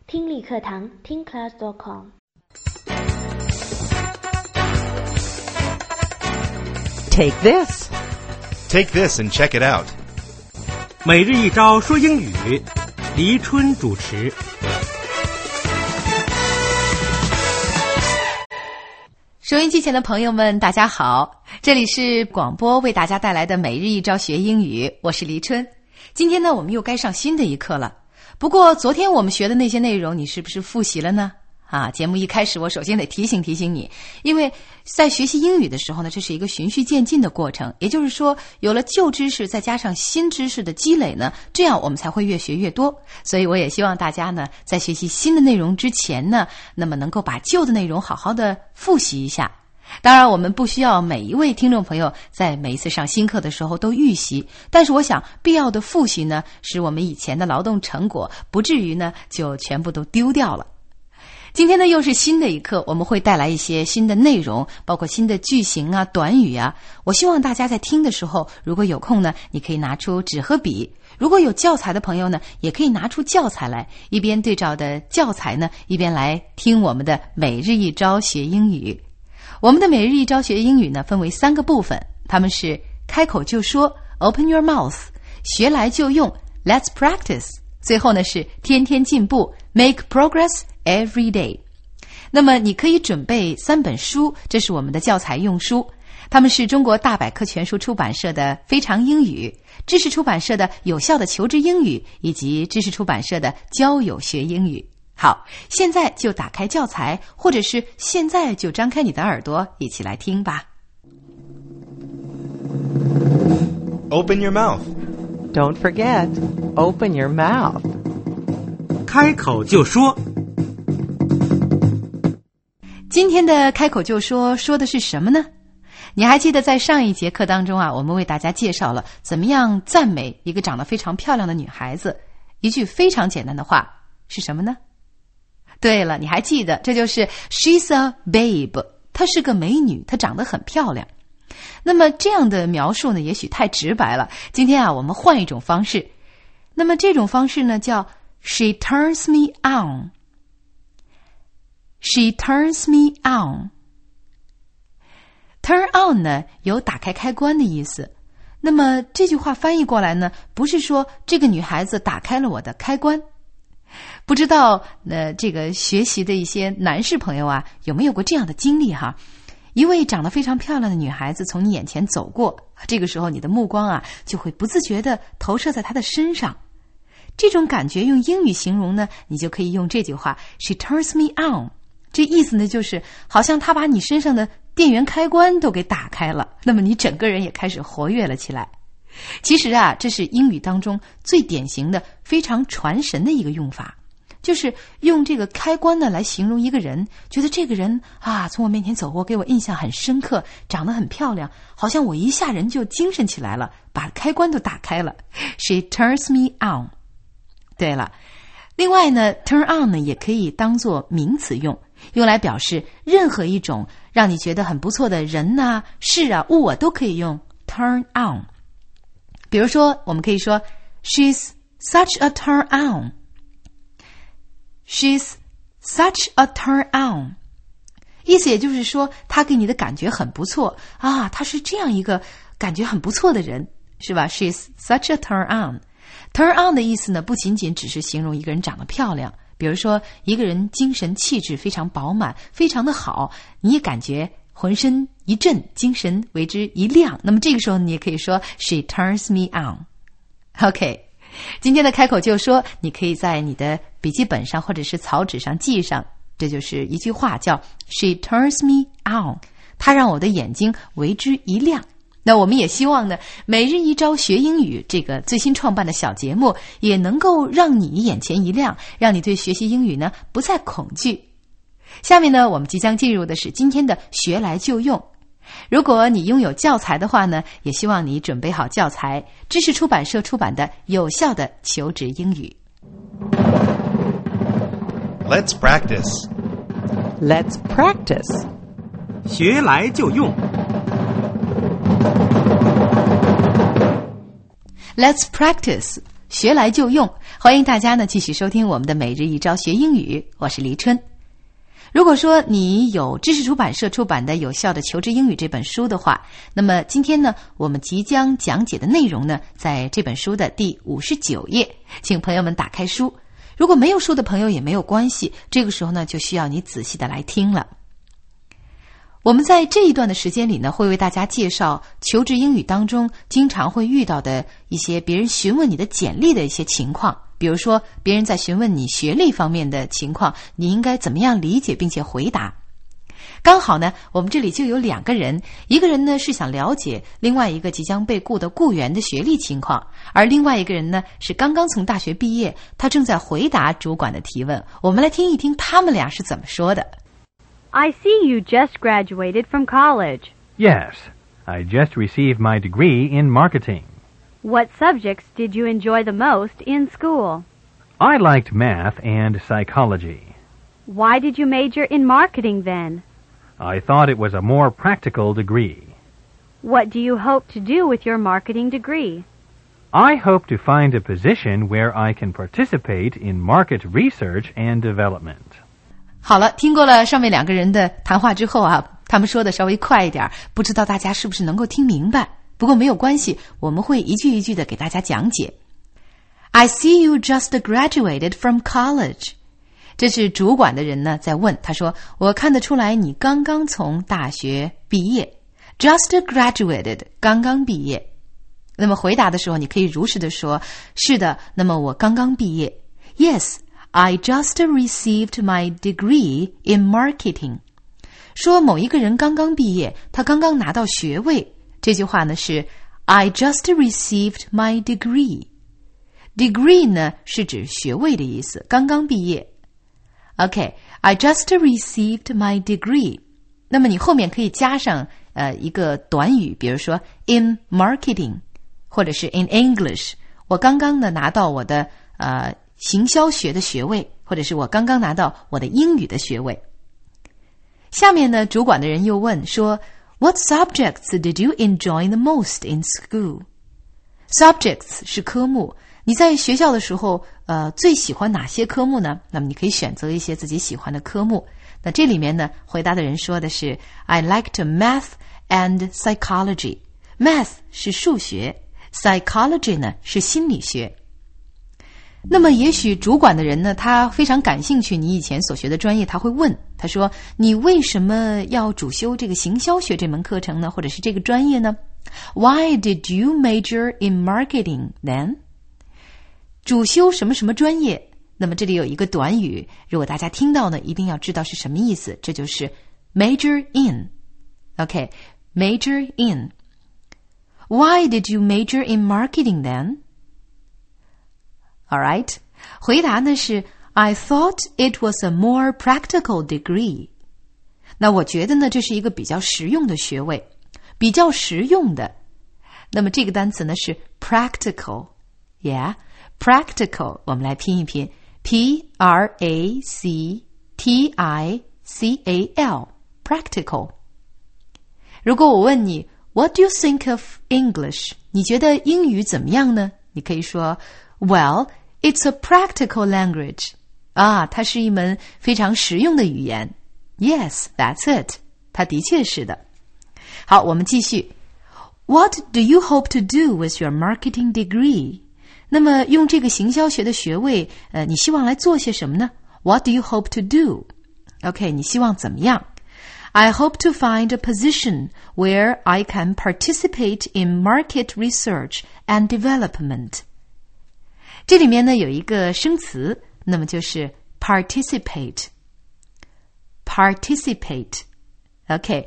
听力课堂听 class.com。 Take this. Take this and check it out. 每日一招说英语，黎春主持。 收音机前的朋友们，大家好，这里是广播为大家带来的每日一招学英语，我是黎春。今天呢，我们又该上新的一课了。不过昨天我们学的那些内容，你是不是复习了呢？节目一开始我首先得提醒你，因为在学习英语的时候呢，这是一个循序渐进的过程，也就是说有了旧知识再加上新知识的积累呢，这样我们才会越学越多。所以我也希望大家呢，在学习新的内容之前呢，那么能够把旧的内容好好的复习一下。当然我们不需要每一位听众朋友在每一次上新课的时候都预习，但是我想必要的复习呢，使我们以前的劳动成果不至于呢就全部都丢掉了。今天呢又是新的一课，我们会带来一些新的内容，包括新的句型啊、短语啊。我希望大家在听的时候，如果有空呢，你可以拿出纸和笔，如果有教材的朋友呢，也可以拿出教材来，一边对照的教材呢，一边来听我们的每日一招学英语。我们的每日一招学英语呢，分为3个部分，它们是开口就说 Open your mouth， 学来就用 Let's practice， 最后呢是天天进步 Make progress every day。 那么你可以准备3本书，这是我们的教材用书，它们是中国大百科全书出版社的非常英语、知识出版社的有效的求职英语，以及知识出版社的交友学英语。好，现在就打开教材，或者是现在就张开你的耳朵，一起来听吧。 Open your mouth. Don't forget, open your mouth. 开口就说。 今天的开口就说说的是什么呢？你还记得在上一节课当中我们为大家介绍了怎么样赞美一个长得非常漂亮的女孩子，一句非常简单的话是什么呢？对了，你还记得，这就是 She's a babe， 她是个美女，她长得很漂亮。那么这样的描述呢，也许太直白了，今天我们换一种方式。那么这种方式呢，叫 She turns me on。 She turns me on。 Turn on 呢，有打开开关的意思。那么这句话翻译过来呢，不是说这个女孩子打开了我的开关。不知道这个学习的一些男士朋友有没有过这样的经历哈？一位长得非常漂亮的女孩子从你眼前走过，这个时候你的目光就会不自觉地投射在她的身上。这种感觉用英语形容呢，你就可以用这句话 She turns me on。 这意思呢，就是好像她把你身上的电源开关都给打开了，那么你整个人也开始活跃了起来。其实这是英语当中最典型的非常传神的一个用法，就是用这个开关呢来形容一个人，觉得这个人从我面前走过，给我印象很深刻，长得很漂亮，好像我一下人就精神起来了，把开关都打开了。 She turns me on。 对了，另外呢 turn on 呢也可以当作名词用来表示任何一种让你觉得很不错的人事物都可以用 turn on。比如说我们可以说 She's such a turn on。 She's such a turn on， 意思也就是说她给你的感觉很不错她是这样一个感觉很不错的人，是吧？ She's such a turn on。 Turn on 的意思呢，不仅仅只是形容一个人长得漂亮，比如说一个人精神气质非常饱满，非常的好，你也感觉浑身一震，精神为之一亮，那么这个时候你也可以说 She turns me on。 OK， 今天的开口就说你可以在你的笔记本上或者是草纸上记上，这就是一句话叫 She turns me on， 她让我的眼睛为之一亮。那我们也希望呢，每日一招学英语这个最新创办的小节目也能够让你眼前一亮，让你对学习英语呢不再恐惧。下面呢，我们即将进入的是今天的学来就用。如果你拥有教材的话呢，也希望你准备好教材，知识出版社出版的有效的求职英语。 Let's practice. Let's practice. 学来就用。 Let's practice， 学来就用。 欢迎大家呢继续收听我们的每日一招学英语，我是黎春。如果说你有知识出版社出版的《有效的求职英语》这本书的话，那么今天呢，我们即将讲解的内容呢，在这本书的第59页，请朋友们打开书。如果没有书的朋友也没有关系，这个时候呢，就需要你仔细的来听了。我们在这一段的时间里呢，会为大家介绍求职英语当中经常会遇到的一些别人询问你的简历的一些情况。比如说别人在询问你学历方面的情况，你应该怎么样理解并且回答。刚好呢，我们这里就有2个人，一个人呢是想了解另外一个即将被雇的雇员的学历情况，而另外一个人呢是刚刚从大学毕业，他正在回答主管的提问。我们来听一听他们俩是怎么说的。 I see you just graduated from college. Yes, I just received my degree in marketing.What subjects did you enjoy the most in school? I liked math and psychology. Why did you major in marketing then? I thought it was a more practical degree. What do you hope to do with your marketing degree? I hope to find a position where I can participate in market research and development. 好了，听过了上面2个人的谈话之后啊，他们说的稍微快一点，不知道大家是不是能够听明白。不过没有关系，我们会一句一句的给大家讲解。I see you just graduated from college. 这是主管的人呢在问，他说我看得出来你刚刚从大学毕业。 Just graduated 刚刚毕业。那么回答的时候你可以如实的说，是的，那么我刚刚毕业。 Yes, I just received my degree in marketing. 说某一个人刚刚毕业，他刚刚拿到学位，这句话呢是 I just received my degree. Degree 呢是指学位的意思，刚刚毕业。OK, I just received my degree. 那么你后面可以加上一个短语，比如说 in marketing 或者是 in English. 我刚刚呢拿到我的行销学的学位，或者是我刚刚拿到我的英语的学位。下面呢主管的人又问说What subjects did you enjoy the most in school? Subjects 是科目，你在学校的时候最喜欢哪些科目呢？那么你可以选择一些自己喜欢的科目。那这里面呢回答的人说的是 I liked math and psychology. Math 是数学， psychology 呢是心理学。那么也许主管的人呢，他非常感兴趣你以前所学的专业，他会问，他说你为什么要主修这个行销学这门课程呢，或者是这个专业呢？ Why did you major in marketing then? 主修什么什么专业？那么这里有一个短语，如果大家听到呢，一定要知道是什么意思，这就是 major in. OK, major in. Why did you major in marketing then?All right. 回答呢是 I thought it was a more practical degree. 那我觉得呢这是一个比较实用的学位，比较实用的。那么这个单词呢是 practical. Yeah, practical. 我们来拼一拼 P-R-A-C-T-I-C-A-L. Practical. 如果我问你 What do you think of English? 你觉得英语怎么样呢？你可以说Well, it's a practical language. 它是一门非常实用的语言。Yes, that's it. 它的确是的。好，我们继续。What do you hope to do with your marketing degree? 那么用这个行销学的学位，你希望来做些什么呢？ What do you hope to do? OK, 你希望怎么样？ I hope to find a position where I can participate in market research and development.这里面呢有一个生词，那么就是 participate. Participate. OK,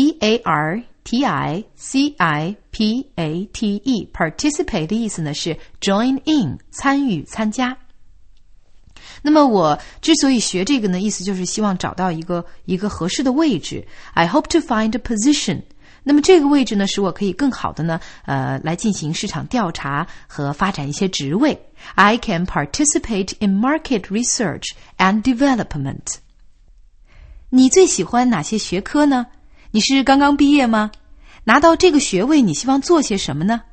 P-A-R-T-I-C-I-P-A-T-E. Participate 的意思呢是 join in, 参与参加。那么我之所以学这个呢，意思就是希望找到一个合适的位置。I hope to find a position.那么这个位置呢，使我可以更好的呢，来进行市场调查和发展一些职位。I can participate in market research and development. 你最喜欢哪些学科呢？你是刚刚毕业吗？拿到这个学位，你希望做些什么呢？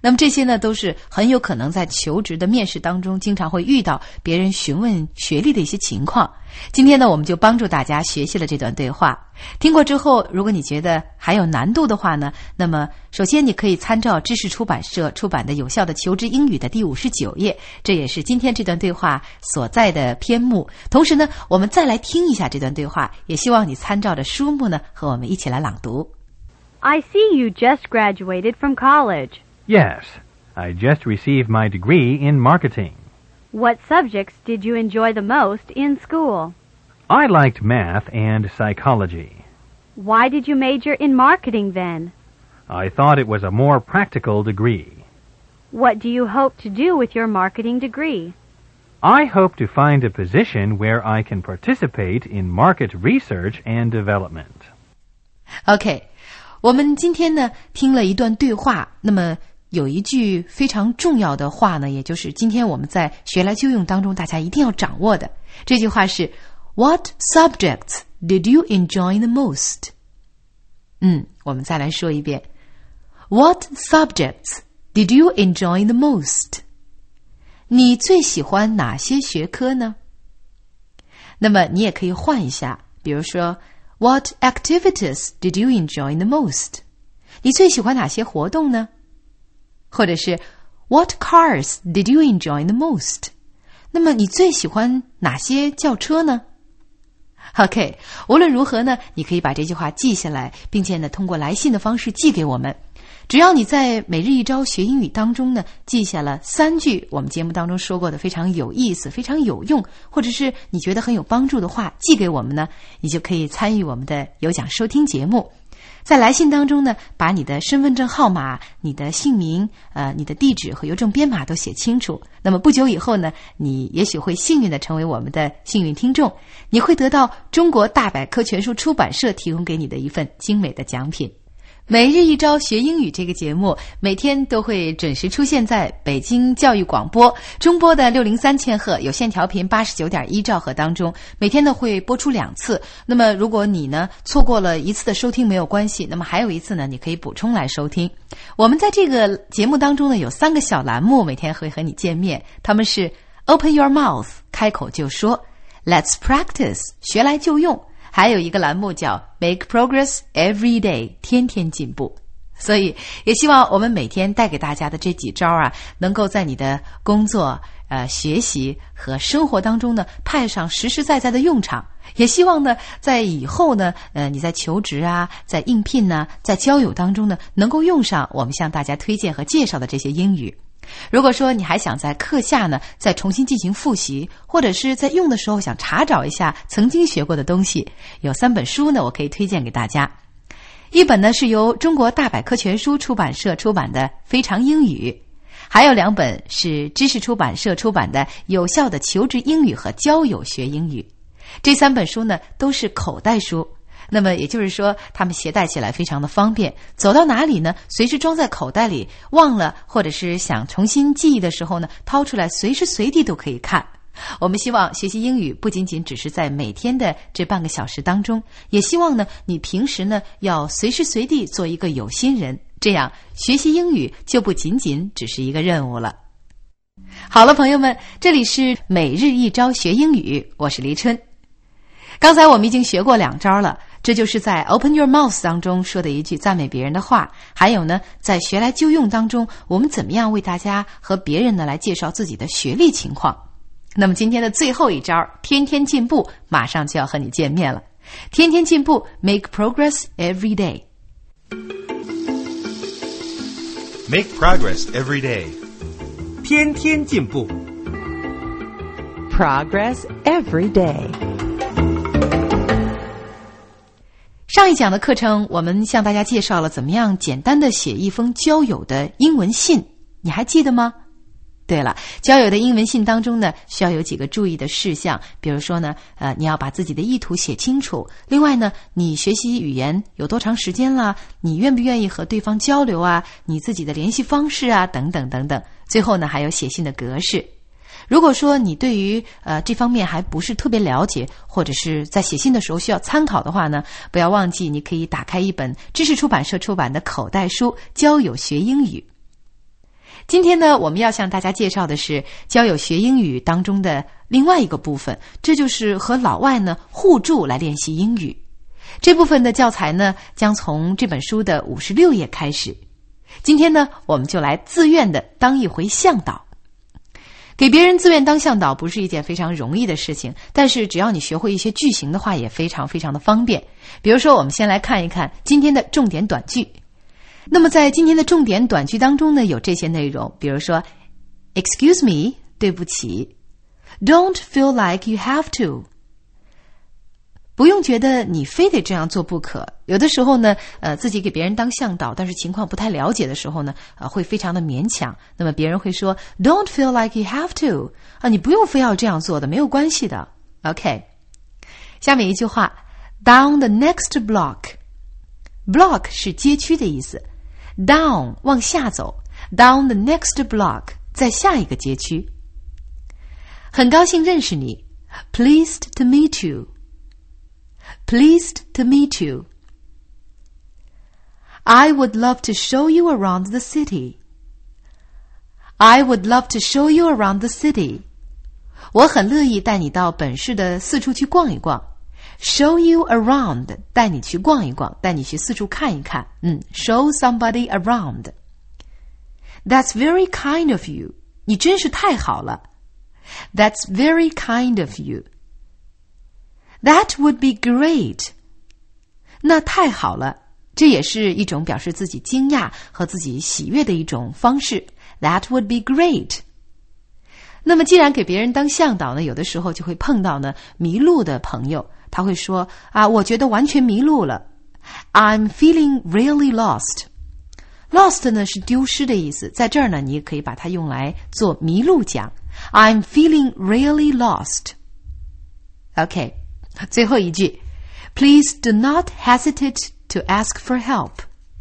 那么这些呢，都是很有可能在求职的面试当中经常会遇到别人询问学历的一些情况。今天呢，我们就帮助大家学习了这段对话。听过之后，如果你觉得还有难度的话呢，那么首先你可以参照知识出版社出版的《有效的求职英语》的第59页，这也是今天这段对话所在的篇目。同时呢，我们再来听一下这段对话，也希望你参照着书目呢，和我们一起来朗读。 I see you just graduated from college. Yes, I just received my degree in marketing. What subjects did you enjoy the most in school? I liked math and psychology. Why did you major in marketing then? I thought it was a more practical degree. What do you hope to do with your marketing degree? I hope to find a position where I can participate in market research and development. OK， 我们今天呢听了一段对话，那么有一句非常重要的话呢，也就是今天我们在学来就用当中大家一定要掌握的。这句话是 What subjects did you enjoy the most? 我们再来说一遍 What subjects did you enjoy the most? 你最喜欢哪些学科呢？那么你也可以换一下，比如说 What activities did you enjoy the most? 你最喜欢哪些活动呢？或者是 What cars did you enjoy the most? 那么你最喜欢哪些轿车呢？ OK， 无论如何呢，你可以把这句话记下来，并且呢通过来信的方式寄给我们。只要你在每日一招学英语当中呢记下了3句我们节目当中说过的非常有意思、非常有用，或者是你觉得很有帮助的话寄给我们呢，你就可以参与我们的有奖收听节目。在来信当中呢，把你的身份证号码、你的姓名、你的地址和邮政编码都写清楚。那么不久以后呢，你也许会幸运地成为我们的幸运听众，你会得到中国大百科全书出版社提供给你的一份精美的奖品。每日一招学英语这个节目每天都会准时出现在北京教育广播中波的603千赫有线调频 89.1 兆赫当中，每天呢会播出2次。那么如果你呢错过了一次的收听没有关系，那么还有一次呢你可以补充来收听。我们在这个节目当中呢有3个小栏目每天会和你见面，他们是 Open Your Mouth 开口就说， Let's Practice 学来就用，还有一个栏目叫 Make Progress Every Day 天天进步。所以也希望我们每天带给大家的这几招啊，能够在你的工作、学习和生活当中呢派上实实在在的用场。也希望呢在以后呢你在求职啊，在应聘呢，在交友当中呢能够用上我们向大家推荐和介绍的这些英语。如果说你还想在课下呢再重新进行复习，或者是在用的时候想查找一下曾经学过的东西，有3本书呢我可以推荐给大家。一本呢是由中国大百科全书出版社出版的《非常英语》，还有2本是知识出版社出版的《有效的求职英语和交友学英语》。这3本书呢都是口袋书，那么也就是说它们携带起来非常的方便，走到哪里呢随时装在口袋里，忘了或者是想重新记忆的时候呢掏出来随时随地都可以看。我们希望学习英语不仅仅只是在每天的这半个小时当中，也希望呢你平时呢要随时随地做一个有心人，这样学习英语就不仅仅只是一个任务了。好了朋友们，这里是每日一招学英语，我是黎春。刚才我们已经学过2招了，这就是在 Open Your Mouth 当中说的一句赞美别人的话，还有呢在学来就用当中我们怎么样为大家和别人呢来介绍自己的学历情况。那么今天的最后一招天天进步马上就要和你见面了。天天进步 Make progress every day. Make progress every day. 天天进步 Progress every day. 上一讲的课程我们向大家介绍了怎么样简单的写一封交友的英文信，你还记得吗？对了，交友的英文信当中呢需要有几个注意的事项，比如说呢你要把自己的意图写清楚，另外呢你学习语言有多长时间了，你愿不愿意和对方交流啊，你自己的联系方式啊等等等等。最后呢还有写信的格式。如果说你对于这方面还不是特别了解，或者是在写信的时候需要参考的话呢，不要忘记你可以打开一本知识出版社出版的口袋书《交友学英语》。 今天呢，我们要向大家介绍的是交友学英语当中的另外一个部分，这就是和老外呢互助来练习英语。这部分的教材呢，将从这本书的56页开始。今天呢，我们就来自愿的当一回向导。给别人自愿当向导不是一件非常容易的事情，但是只要你学会一些句型的话，也非常非常的方便。比如说，我们先来看一看今天的重点短句。那么在今天的重点短句当中呢，有这些内容，比如说 Excuse me， 对不起， Don't feel like you have to， 不用觉得你非得这样做不可。有的时候呢，自己给别人当向导，但是情况不太了解的时候呢，会非常的勉强。那么别人会说 Don't feel like you have to， 你不用非要这样做的，没有关系的。OK， 下面一句话 Down the next block， 是街区的意思。Down 往下走 Down the next block 在下一个街区。很高兴认识你 Pleased to meet you Pleased to meet you I would love to show you around the city I would love to show you around the city 我很乐意带你到本市的四处去逛一逛。Show you around 带你去逛一逛，带你去四处看一看。Show somebody around. That's very kind of you. 你真是太好了。That's very kind of you. That would be great. 那太好了，这也是一种表示自己惊讶和自己喜悦的一种方式。That would be great. 那么既然给别人当向导呢，有的时候就会碰到呢迷路的朋友。他会说我觉得完全迷路了 I'm feeling really lost Lost 呢是丢失的意思，在这儿呢你也可以把它用来做迷路讲 I'm feeling really lost OK 最后一句 Please do not hesitate to ask for help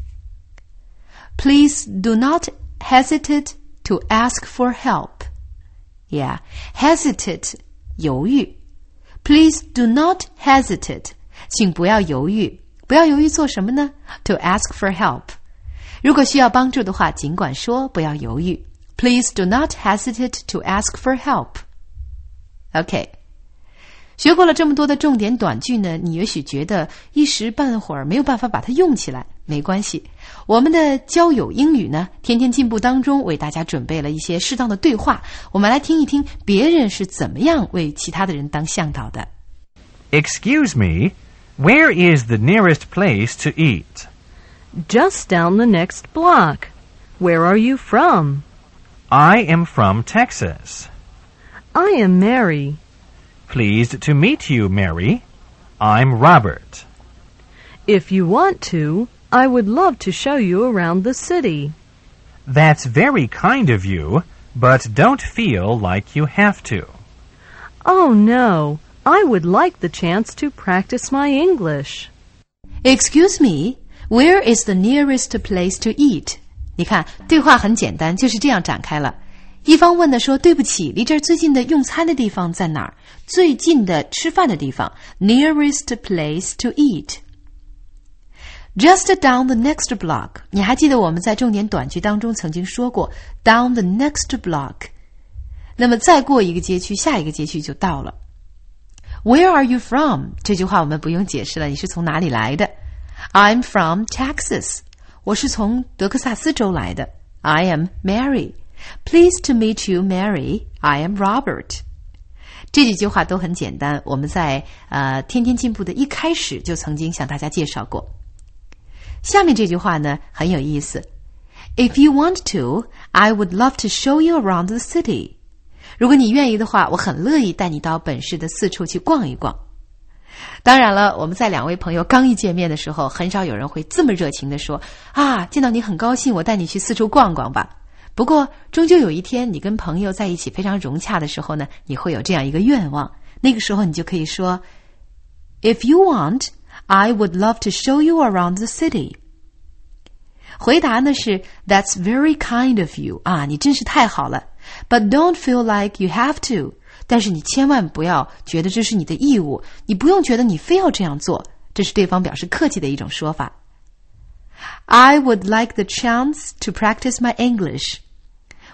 Please do not hesitate to ask for help Yeah hesitate 犹豫Please do not hesitate. 请不要犹豫。不要犹豫做什么呢？ To ask for help. 如果需要帮助的话，尽管说，不要犹豫。Please do not hesitate to ask for help. OK. 学过了这么多的重点短句呢，你也许觉得一时半会儿没有办法把它用起来，没关系。我们的交友英语呢，天天进步当中为大家准备了一些适当的对话，我们来听一听别人是怎么样为其他的人当向导的。 Excuse me, where is the nearest place to eat? Just down the next block. Where are you from? I am from Texas. I am Mary. Pleased to meet you, Mary. I'm Robert. If you want to, I would love to show you around the city. That's very kind of you, but don't feel like you have to. Oh, no. I would like the chance to practice my English. Excuse me, where is the nearest place to eat? 你看，对话很简单，就是这样展开了。一方问的说，对不起，离这儿最近的用餐的地方在哪儿？最近的吃饭的地方 nearest place to eat. Just down the next block. 你还记得我们在重点短句当中曾经说过 down the next block. 那么再过一个街区，下一个街区就到了。Where are you from? 这句话我们不用解释了，你是从哪里来的？ I'm from Texas. 我是从德克萨斯州来的。I am Mary.Pleased to meet you, Mary. I am Robert. 这几句话都很简单，我们在天天进步的一开始就曾经向大家介绍过。下面这句话呢很有意思。If you want to, I would love to show you around the city. 如果你愿意的话，我很乐意带你到本市的四处去逛一逛。当然了，我们在两位朋友刚一见面的时候，很少有人会这么热情地说见到你很高兴，我带你去四处逛逛吧。不过终究有一天你跟朋友在一起非常融洽的时候呢，你会有这样一个愿望，那个时候你就可以说 If you want, I would love to show you around the city. 回答呢是 That's very kind of you. 你真是太好了。But don't feel like you have to. 但是你千万不要觉得这是你的义务，你不用觉得你非要这样做，这是对方表示客气的一种说法。I would like the chance to practice my English.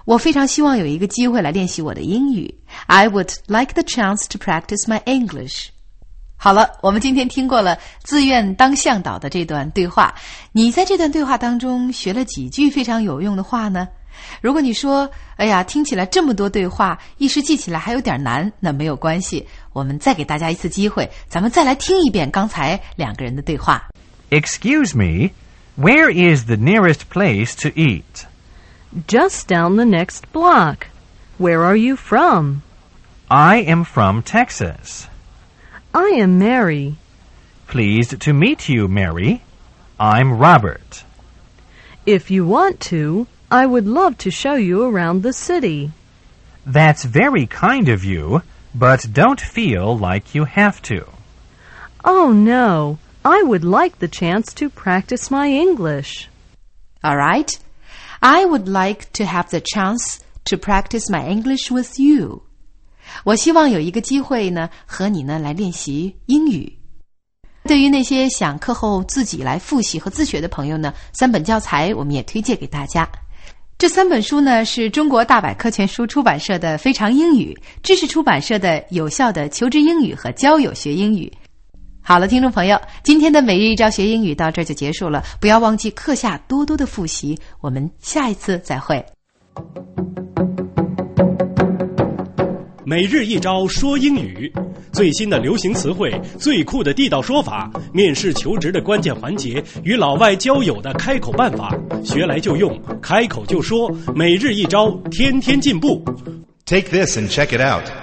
我非常希望有一个机会来练习我的英语。I would like the chance to practice my English. 好了，我们今天听过了自愿当向导的这段对话，你在这段对话当中学了几句非常有用的话呢？如果你说，哎呀，听起来这么多对话，一时记起来还有点难，那没有关系，我们再给大家一次机会，咱们再来听一遍刚才两个人的对话。 Excuse me, where is the nearest place to eat? Just down the next block. Where are you from? I am from Texas. I am Mary. Pleased to meet you, Mary. I'm Robert. If you want to, I would love to show you around the city. That's very kind of you, but don't feel like you have to. Oh, no. I would like the chance to practice my English. All right. I would like to have the chance to practice my English with you. 我希望有一个机会呢，和你呢来练习英语。对于那些想课后自己来复习和自学的朋友呢，3本教材我们也推荐给大家。这3本书呢是中国大百科全书出版社的非常英语，知识出版社的有效的求职英语和交友学英语。好了，听众朋友，今天的每日一招学英语到这就结束了，不要忘记课下多多的复习，我们下一次再会。 每日一招说英语，最新的流行词汇，最酷的地道说法，面试求职的关键环节，与老外交友的开口办法，学来就用，开口就说，每日一招，天天进步。 Take this and check it out.